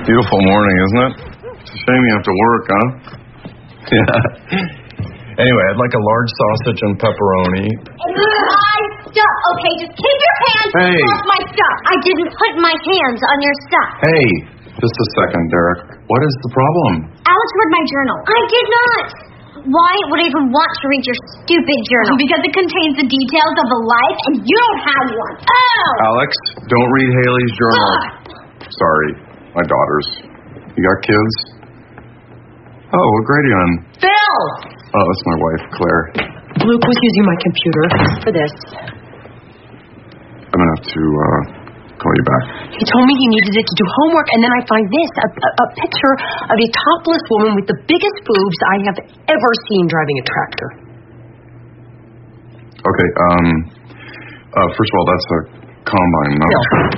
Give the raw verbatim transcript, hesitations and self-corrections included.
Beautiful morning, isn't it? It's a shame you have to work, huh? Yeah. Anyway, I'd like a large sausage and pepperoni. It's my stuff, okay? Just keep your hands hey. off my stuff. I didn't put my hands on your stuff. Hey, just a second, Derek. What is the problem? Alex read my journal. I did not. Why would I even want to read your stupid journal? Because it contains the details of a life, and you don't have one. Oh! Alex, don't read Haley's journal. Ugh. Sorry, my daughters. You got kids? Oh, what grade are you in? Phil! Oh, that's my wife, Claire. Luke was using my computer for this. I'm gonna have to uh, call you back. He told me he needed it to do homework, and then I find this, a, a, a picture of a topless woman with the biggest boobs I have ever seen driving a tractor. Okay, um, uh, first of all, that's a combine, no? Phil.